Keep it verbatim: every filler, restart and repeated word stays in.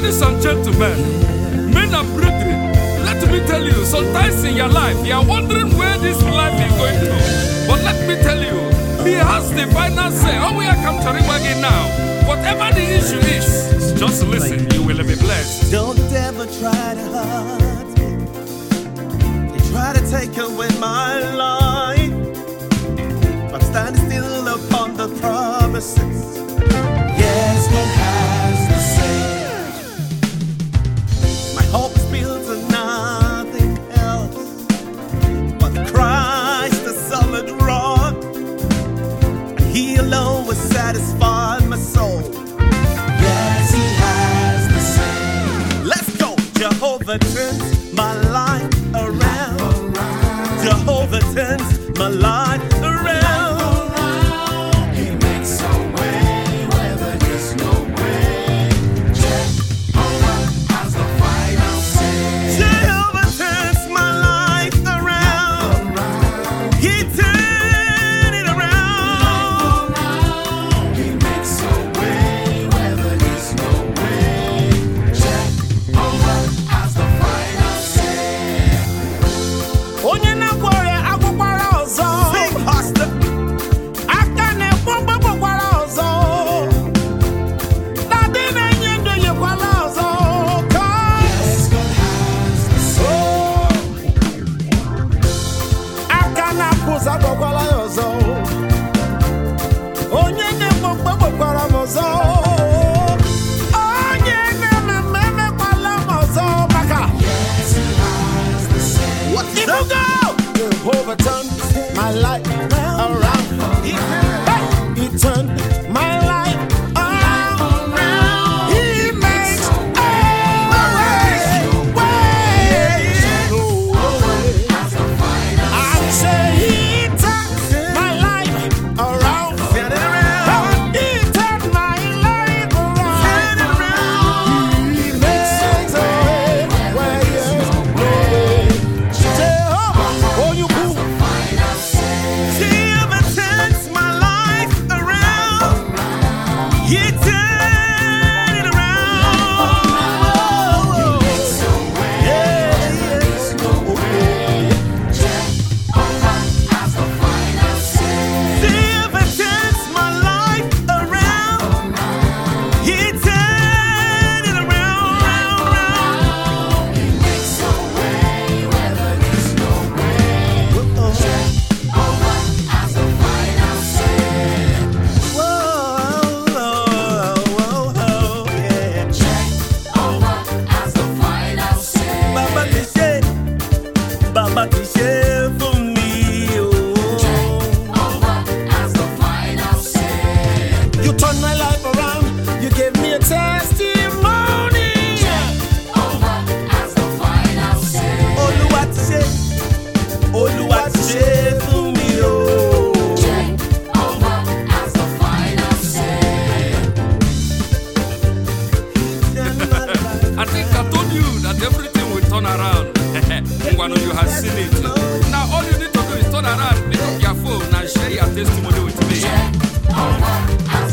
Ladies and gentlemen, men and brethren, let me tell you, sometimes in your life, you are wondering where this life is going to. But let me tell you, He has the final say. Oh, we are come to again now. Whatever the issue is, just listen, you will be blessed. Don't ever try to hurt me. They try to take away my life. I'm standing still upon the promises. Yes, God has the same. My hope is built on nothing else but Christ, the solid rock. And He alone will satisfy my soul. Yes, He has the same. Let's go. Jehovah turns my life around. Jehovah turns my life around. Jehovah turned my life around. Hey, He turned my life around. He makes a way, way. I say He turned my life around. He turned my life around. He makes a way where there's no way. Jehovah, oh you cool. Jehovah turns my life around. He turned it around. He makes a way. Yeah, there's no way. Jehovah has the final say. Jehovah turns my life around. He turned it around, round, round. He makes a way where there's no way. Jehovah has the final say. Whoa, whoa, whoa, whoa, yeah. Jehovah has the final say. Baba ti ṣe, Baba ti ṣe fún mi o. Jehovah has the final say. You turned my life around. You gave me a testimony. Jehovah has the final say. Olúwa ti ṣe, Olúwa ti ṣe fún mi o. Jehovah has the final say. I think I told you that everything will turn around. One of you has seen it. Now all you need to do is turn around, pick up your phone and share your testimony with me. Jehovah has